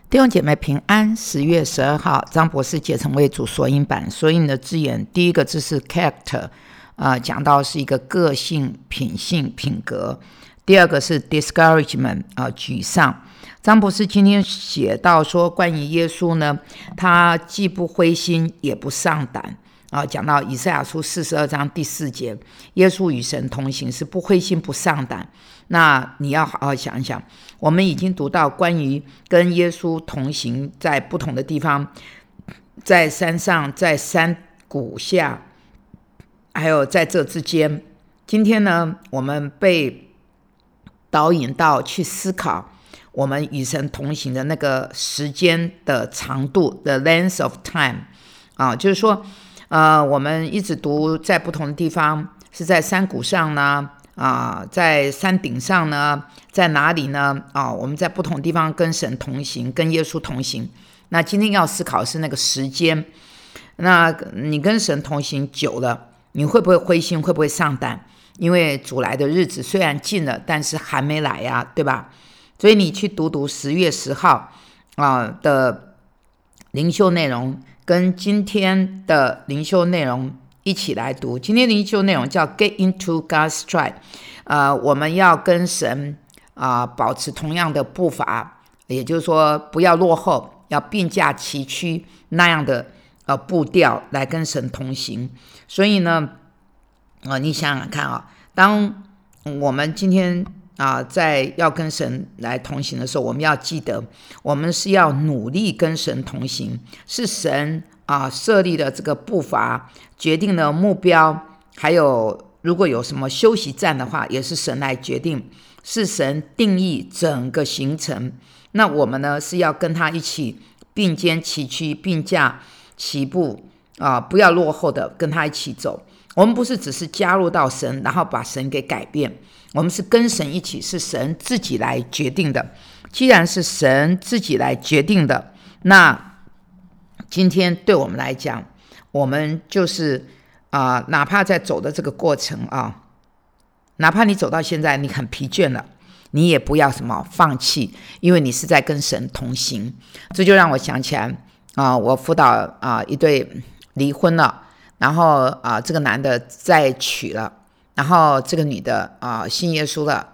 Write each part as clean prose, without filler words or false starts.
弟兄姐妹平安，10月12号，张博士解成为主索引版。索引的字眼，第一个字是 character，讲到是一个个性、品性、品格。第二个是 discouragement，沮丧。张博士今天写到说，关于耶稣呢，他既不灰心，也不丧胆。讲到以赛亚书42章第4节，耶稣与神同行，是不灰心不丧胆。那你要好好想一想，我们已经读到关于跟耶稣同行，在不同的地方，在山上，在山谷下，还有在这之间。今天呢，我们被导引到去思考我们与神同行的那个时间的长度 the length of time， 就是说我们一直读在不同的地方，是在山谷上呢，在山顶上呢，在哪里呢？我们在不同地方跟神同行，跟耶稣同行。那今天要思考的是那个时间。那你跟神同行久了，你会不会灰心？会不会丧胆？因为主来的日子虽然近了，但是还没来呀，对吧？所以你去读10月10号的灵修内容，跟今天的灵修内容一起来读。今天灵修内容叫 Get into God's stride， 我们要跟神保持同样的步伐，也就是说不要落后，要并驾齐驱那样的步调来跟神同行。所以呢，你想想看当我们今天在要跟神来同行的时候，我们要记得，我们是要努力跟神同行，是神设立的这个步伐，决定了目标，还有如果有什么休息站的话，也是神来决定，是神定义整个行程。那我们呢，是要跟他一起并肩齐驱，并驾齐步不要落后的跟他一起走。我们不是只是加入到神，然后把神给改变，我们是跟神一起，是神自己来决定的。既然是神自己来决定的，那今天对我们来讲，我们就是哪怕在走的这个过程哪怕你走到现在你很疲倦了，你也不要放弃，因为你是在跟神同行。这就让我想起来我辅导一对离婚了，然后这个男的再娶了，然后这个女的信耶稣了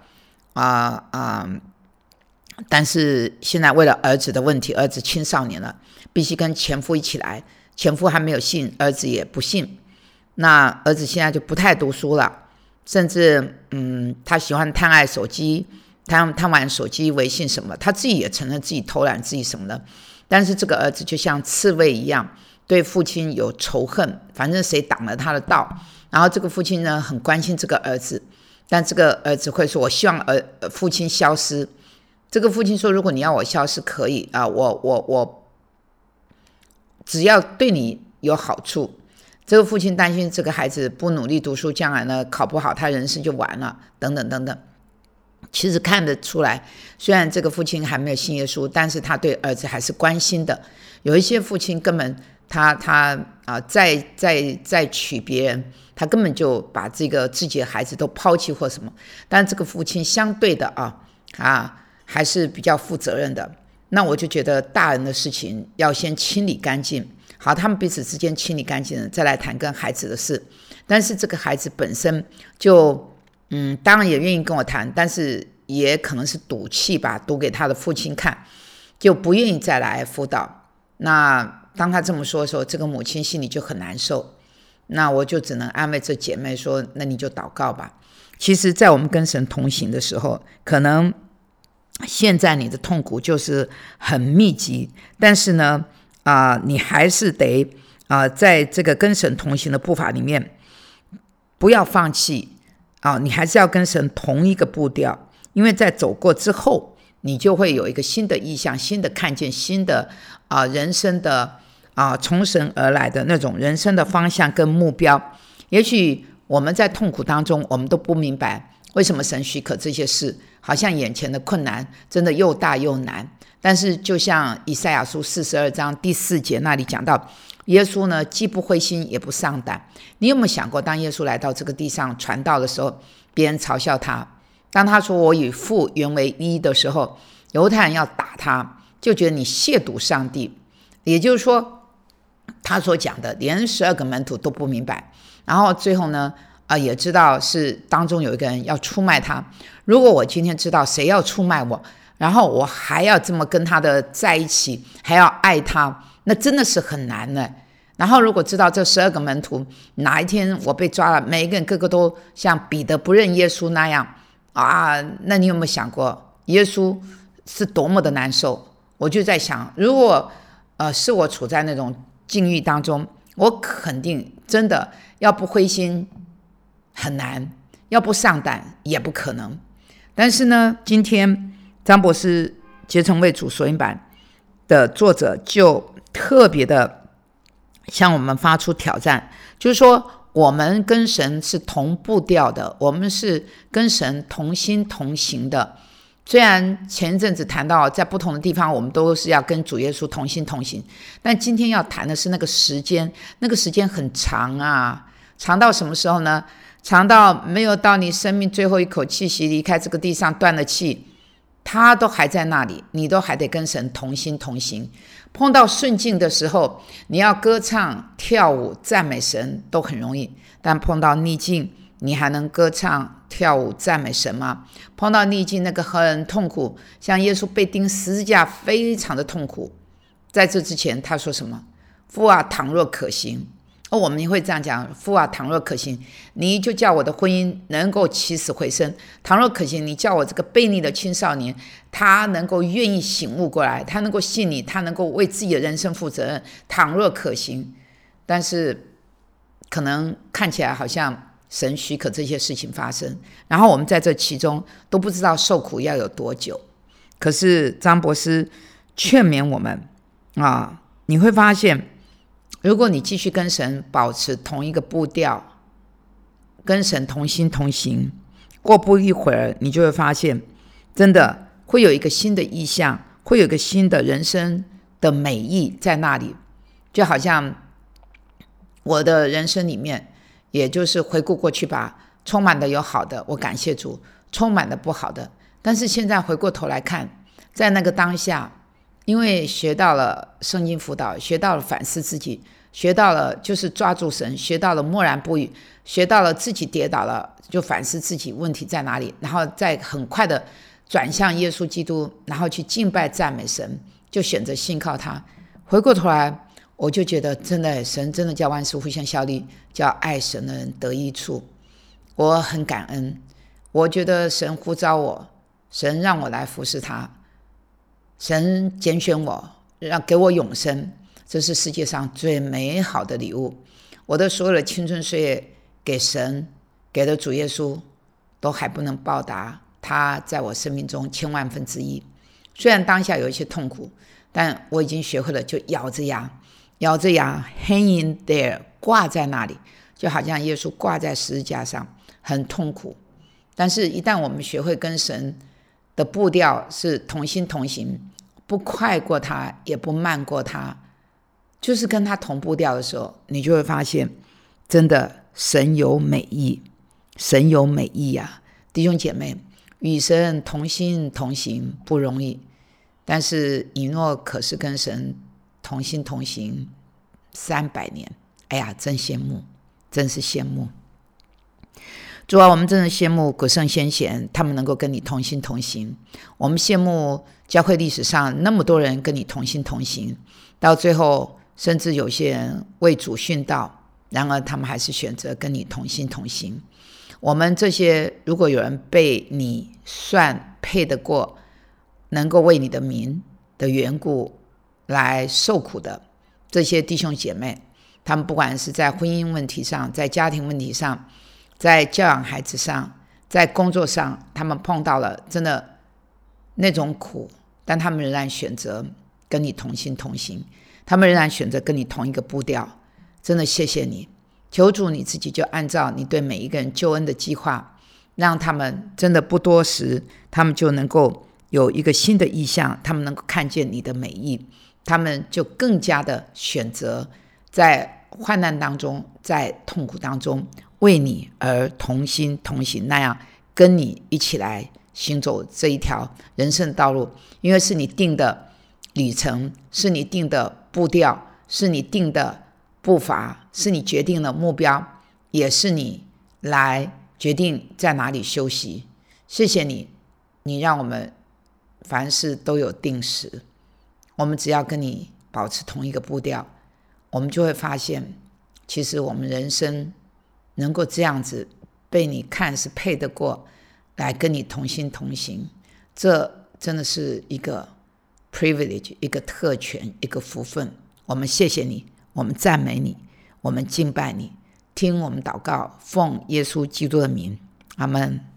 但是现在为了儿子的问题，儿子青少年了，必须跟前夫一起来，前夫还没有信，儿子也不信。那儿子现在就不太读书了，甚至他喜欢贪爱手机，贪玩手机微信什么，他自己也承认自己偷懒自己什么的。但是这个儿子就像刺猬一样，对父亲有仇恨，反正谁挡了他的道。然后这个父亲呢，很关心这个儿子，但这个儿子会说，我希望父亲消失。这个父亲说，如果你要我消失可以我只要对你有好处。这个父亲担心这个孩子不努力读书，将来呢考不好，他人生就完了，等等等等。其实看得出来，虽然这个父亲还没有信耶稣，但是他对儿子还是关心的。有一些父亲根本他再娶别人，他根本就把这个自己的孩子都抛弃或什么。但这个父亲相对的还是比较负责任的。那我就觉得大人的事情要先清理干净，好，他们彼此之间清理干净了，再来谈跟孩子的事。但是这个孩子本身就当然也愿意跟我谈，但是也可能是赌气吧，赌给他的父亲看，就不愿意再来辅导。那当他这么说的时候，这个母亲心里就很难受。那我就只能安慰这姐妹说，那你就祷告吧。其实在我们跟神同行的时候，可能现在你的痛苦就是很密集，但是呢你还是得在这个跟神同行的步伐里面不要放弃你还是要跟神同一个步调，因为在走过之后，你就会有一个新的意向，新的看见，新的人生的从神而来的那种人生的方向跟目标。也许我们在痛苦当中，我们都不明白为什么神许可这些事，好像眼前的困难真的又大又难。但是就像以赛亚书42章第4节那里讲到，耶稣呢既不灰心也不丧胆。你有没有想过，当耶稣来到这个地上传道的时候，别人嘲笑他，当他说我与父原为一的时候，犹太人要打他， 就觉得你亵渎上帝。也就是说，他所讲的连12个门徒都不明白，然后最后呢也知道是当中有一个人要出卖他。如果我今天知道谁要出卖我，然后我还要这么跟他的在一起，还要爱他，那真的是很难的。然后如果知道这12个门徒哪一天我被抓了，每一个人个个都像彼得不认耶稣那样那你有没有想过耶稣是多么的难受？我就在想，如果是我处在那种境遇当中，我肯定真的要不灰心很难，要不上胆也不可能。但是呢，今天张博士结成为主索引版的作者就特别的向我们发出挑战，就是说我们跟神是同步调的，我们是跟神同心同行的。虽然前一阵子谈到在不同的地方我们都是要跟主耶稣同心同行，但今天要谈的是那个时间，那个时间很长长到什么时候呢？长到没有到你生命最后一口气息离开这个地上断了气，他都还在那里，你都还得跟神同心同行。碰到顺境的时候，你要歌唱跳舞赞美神都很容易，但碰到逆境，你还能歌唱跳舞赞美神吗？碰到逆境那个很痛苦，像耶稣被钉十字架非常的痛苦，在这之前他说什么？父啊，倘若可行，我们会这样讲，父啊，倘若可行，你就叫我的婚姻能够起死回生。倘若可行，你叫我这个悖逆的青少年，他能够愿意醒悟过来，他能够信你，他能够为自己的人生负责任。倘若可行，但是可能看起来好像神许可这些事情发生，然后我们在这其中都不知道受苦要有多久。可是张博士劝勉我们你会发现，如果你继续跟神保持同一个步调，跟神同心同行，过不一会儿你就会发现，真的会有一个新的意象，会有一个新的人生的美意在那里。就好像我的人生里面，也就是回顾过去吧，充满了有好的，我感谢主，充满了不好的。但是现在回过头来看，在那个当下，因为学到了圣经辅导，学到了反思自己，学到了就是抓住神，学到了默然不语，学到了自己跌倒了就反思自己问题在哪里，然后再很快的转向耶稣基督，然后去敬拜赞美神，就选择信靠他。回过头来我就觉得真的，神真的叫万事互相效力，叫爱神的人得益处。我很感恩，我觉得神呼召我，神让我来服侍他，神拣选我，给我永生，这是世界上最美好的礼物。我的所有的青春岁月给神，给了主耶稣，都还不能报答他在我生命中千万分之一。虽然当下有一些痛苦，但我已经学会了就咬着牙 hang in there， 挂在那里，就好像耶稣挂在十字架上，很痛苦。但是一旦我们学会跟神的步调是同心同行，不快过他也不慢过他，就是跟他同步调的时候，你就会发现真的神有美意，神有美意弟兄姐妹，与神同心同行不容易，但是以诺可是跟神同心同行300年，哎呀，真羡慕，真是羡慕。主啊，我们真的羡慕古圣先贤，他们能够跟你同心同行。我们羡慕教会历史上那么多人跟你同心同行，到最后甚至有些人为主殉道，然而他们还是选择跟你同心同行。我们这些如果有人被你算配得过能够为你的名的缘故来受苦的这些弟兄姐妹，他们不管是在婚姻问题上，在家庭问题上，在教养孩子上，在工作上，他们碰到了真的那种苦，但他们仍然选择跟你同心同行，他们仍然选择跟你同一个步调。真的谢谢你，求主你自己就按照你对每一个人救恩的计划，让他们真的不多时，他们就能够有一个新的意向，他们能够看见你的美意，他们就更加的选择在患难当中，在痛苦当中为你而同心同行，那样跟你一起来行走这一条人生道路。因为是你定的旅程，是你定的步调，是你定的步伐，是你决定的目标，也是你来决定在哪里休息。谢谢你，你让我们凡事都有定时，我们只要跟你保持同一个步调，我们就会发现，其实我们人生能够这样子被你看是配得过来跟你同心同行，这真的是一个 privilege， 一个特权，一个福分。我们谢谢你，我们赞美你，我们敬拜你，听我们祷告，奉耶稣基督的名，阿们。